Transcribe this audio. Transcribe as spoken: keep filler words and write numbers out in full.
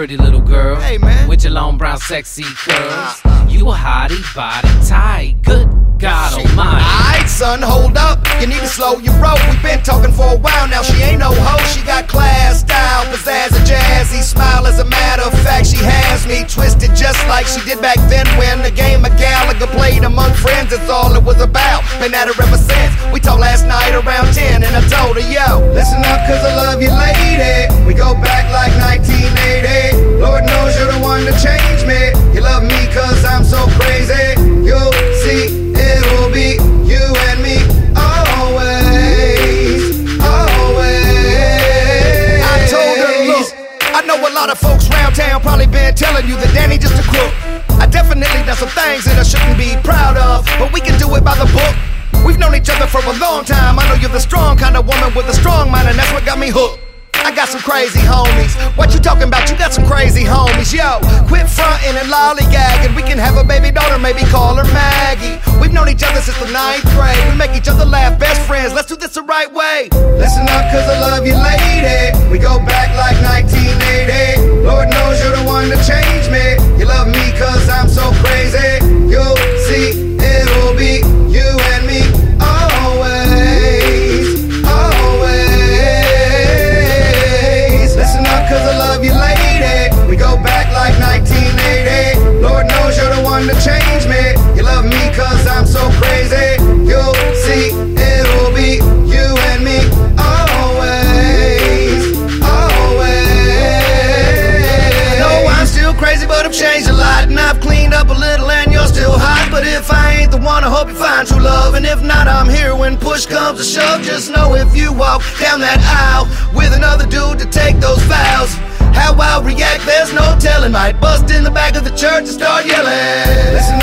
pretty little girl. Hey, man. With your long brown sexy curls. Uh-uh. You a hottie, body tight. Good God almighty. Alright, son, hold up. You need to slow your roll. We've been talking for a while now. She ain't no hoe. She got class, style, pizzazz, and jazzy smile. As a matter of fact, she has me twisted just like she did back then when the game of Gallagher played among friends. That's all it was about. Been at her ever since. We talked last night around ten, and I told her, yo, listen up, cause I love you, lady. We go back like nineteen eighty. Lord knows you're the one to change me. You love me cause I'm so crazy. You'll see. It'll be you and me always, always. I told her, look, I know a lot of folks round town probably been telling you that Danny just a crook. I definitely done some things that I shouldn't be proud of, but we can do it by the book. We've known each other for a long time. I know you're the strong kind of woman with a strong mind, and that's what got me hooked. I got some crazy homies. What you talking about? You got some crazy homies. Yo, quit frontin' and lollygagging. We can have a baby daughter, maybe call her Maggie. We've known each other since the ninth grade. We make each other laugh, best friends. Let's do this the right way. Listen up, cause I love you, lady. We go back like nineteen eighty. Lord knows you're the one to change me. You love me cause I'm so crazy. You'll see, it'll be you and me always, always. Listen up, cause I love you, lady. We go back like nineteen eighty. Lord knows you're the one to change me. You love me cause I'm so crazy. You'll see, it'll be you and me always, always. No, I'm still crazy, but I've changed a lot. And I've cleaned up a little and you're still hot. But if I ain't the one, I hope you find true love. And if not, I'm here when push comes to shove. Just know if you walk down that aisle with another dude to take those vows, how I'll react, there's no telling. Might bust in the back of the church and start yelling. Listen